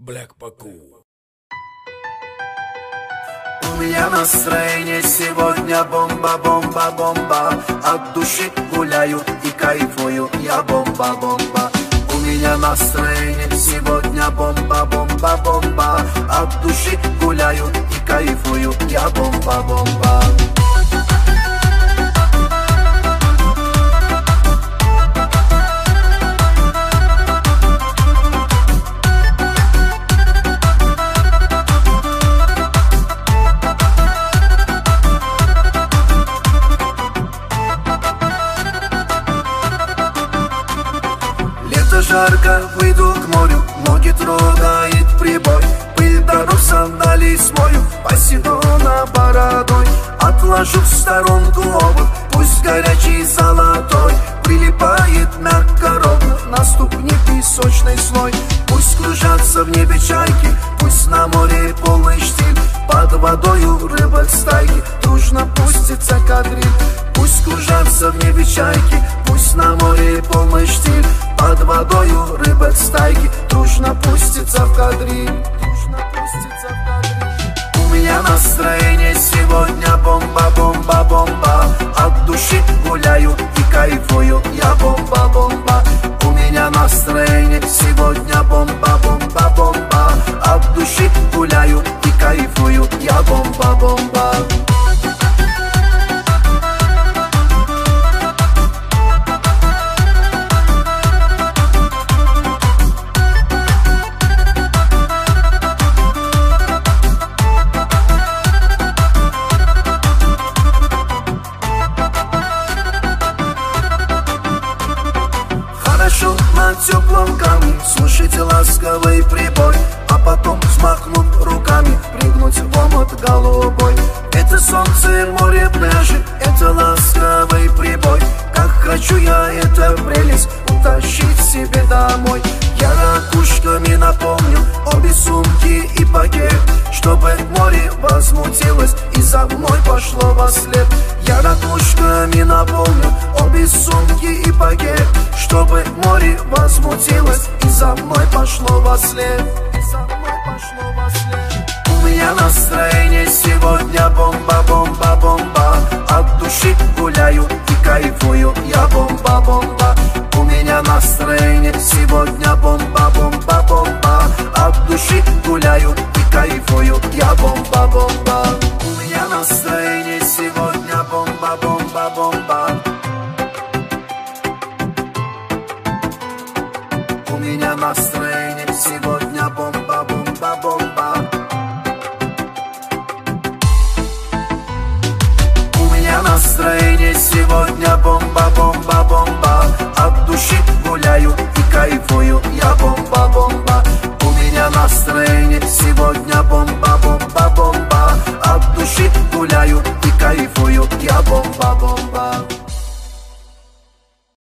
Black Paku. У меня настроение сегодня бомба, бомба, бомба. От души гуляю и кайфую, я бомба, бомба. У меня настроение сегодня бомба, бомба, бомба. От души гуляю и кайфую, я бомба, бомба. Жарко, выйду к морю, ноги трогает прибой. Пыль дорог сандалий смою, Посейдона бородой. Отложу в сторонку обувь, пусть горячий золотой. Прилипает мягко ровно на ступне песочный слой. Пусть кружатся в небе чайки, пусть на море полный штиль. Под водою рыба в стайке дружно пустится кадриль. Пусть кружатся в небе чайки, пусть на море полный штиль. Под водою рыба в стайке дружно пустится в кадриль. У меня настроение сегодня бомба, бомба, бомба. От души гуляю и кайфую, я бомба, бомба. У меня настроение сегодня бомба, бомба, бомба. От души гуляю и кайфую, я бомба, бомба. На теплом камне слушайте ласковый прибой, а потом взмахнув руками прыгнуть в омут голубой. Это солнце, море, пляжи, это ласковый прибой. Как хочу я эту прелесть утащить себе домой. Я ракушками наполню обе сумки и пакет, чтобы море возмутилось и за мной пошло во след. Я ракушками наполню обе сумки и пакет, чтобы море возмутилось и за мной пошло во след. У меня настроение сегодня бомба, бомба, бомба. От души гуляю и кайфую, я бомба, бомба. У меня настроение сегодня бомба, бомба, бомба. От души гуляю и кайфую, я бомба, бомба. У меня настроение сегодня бомба, бомба, бомба. У меня настроение сегодня бомба, бомба, бомба. У меня настроение сегодня бомба, бомба, бомба. От души гуляю